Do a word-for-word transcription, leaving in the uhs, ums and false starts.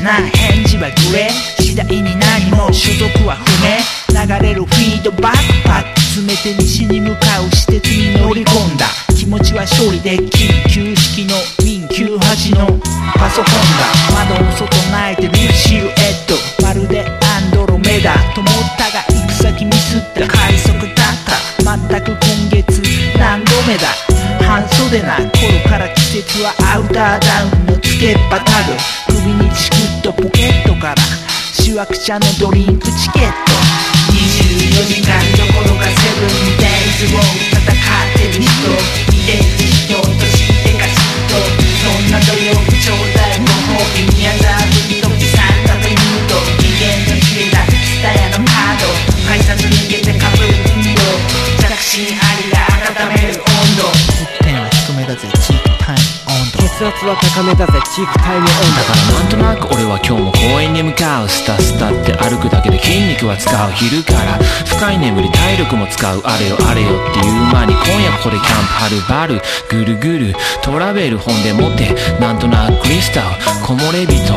な返事はグレー、次第に何も所属は不明、流れるフィードバックパック詰めて西に向かう私鉄に乗り込んだ。気持ちは勝利で緊急式のウィンきゅうはちのパソコンだ。窓の外泣いてるシルエット、まるでアンドロメダと思ったが行く先ミスった快速だった。全く今月何度目だ。半袖な頃から季節はアウターダウンのつけっぱタグ、首にチクッとポケットからしわくちゃのドリンクチケット。にじゅうよじかんどころかセブンデイズを戦ってる人、見てる人としてかちっと、そんな土曜日ちょうだいご褒美、宮沢文ときさん食べヌード、人間の知れたツタヤのカード、改札逃げてかぶる運動、着信ありが温める温度、沸点は低めだぜチークタイム温度、血圧は高めだぜチークタイム温度。 だからなんとなく俺は今日も公園に向かう。スタスタって歩くだけで筋肉は使う。昼から深い眠り体力も使う。あれよあれよっていう間に今夜ここでキャンプはるばるぐるぐるトラベル本で持って、なんとなくクリスタル木漏れ日と